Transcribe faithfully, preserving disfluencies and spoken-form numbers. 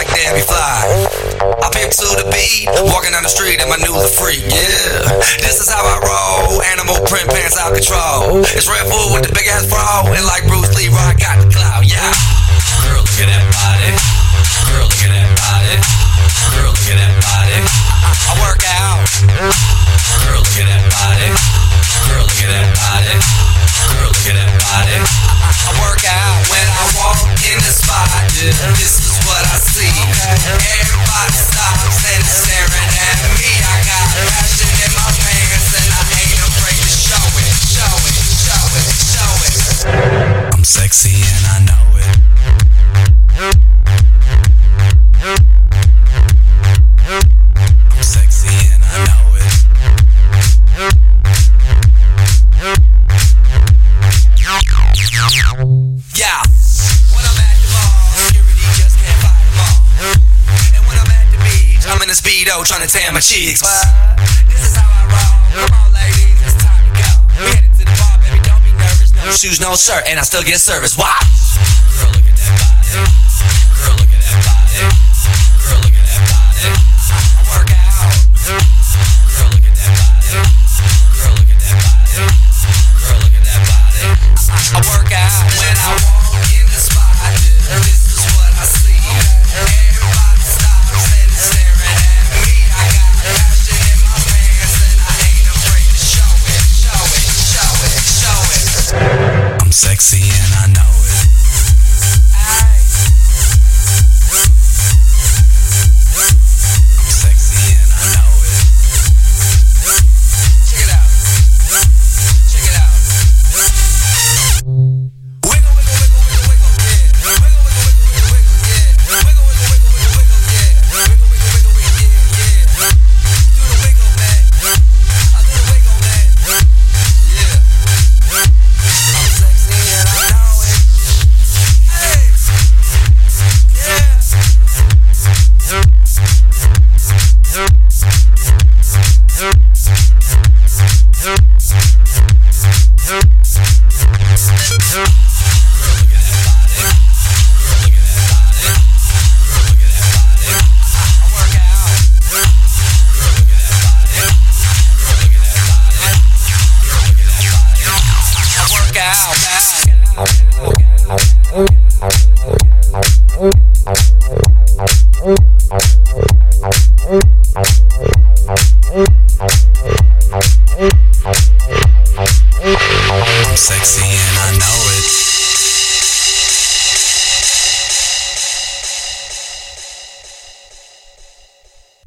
like Debbie Fly. I pimp to the beat, walking down the street and my new the freak, yeah. This is how I roll, animal print pants out control. It's Red Bull with the big ass bra, and like Bruce Lee, I got the clout, yeah. Girl, look at that body. Girl, look at that body. Girl, look at that body. I work out. Girl, look at that body. Girl, look at that body. Girl, look at that body. I work out when I walk in the spot. Yeah, this is what I see. Everybody stops and is staring at me. I got passion in my pants and I ain't afraid to show it, show it, show it, show it. I'm sexy and I know it. I'm sexy and I know it. Yeah, when I'm at the mall, security just can't fight them all. And when I'm at the beach, I'm in a Speedo trying to tan my cheeks. But this is how I roll. Come on, ladies, it's time to go. We headed to the bar, baby, don't be nervous. No shoes, no shirt, and I still get service. Why? Girl, look at that body. Girl, look at that body. Girl, look at that body. I work out. Girl, look at that body. Girl, look at that body. Girl, look at that body. I work out when I walk in the spot. This is what I see. Everybody stops and is staring at me. I got passion in my pants and I ain't afraid to show it, show it, show it, show it. I'm sexy and I know it. I'm sexy and I know it. Check it out. Check it out. Wiggle, wiggle, wiggle, wiggle, wiggle, yeah. Wiggle, wiggle, wiggle, wiggle, wiggle, yeah. Wiggle, wiggle, wiggle, wiggle, wiggle, yeah. Wiggle, wiggle, wiggle, wiggle, yeah, yeah. Do the wiggle, man. I do the wiggle, man. Yeah. I'm sexy and I know it. Hey. Yeah. I'm sexy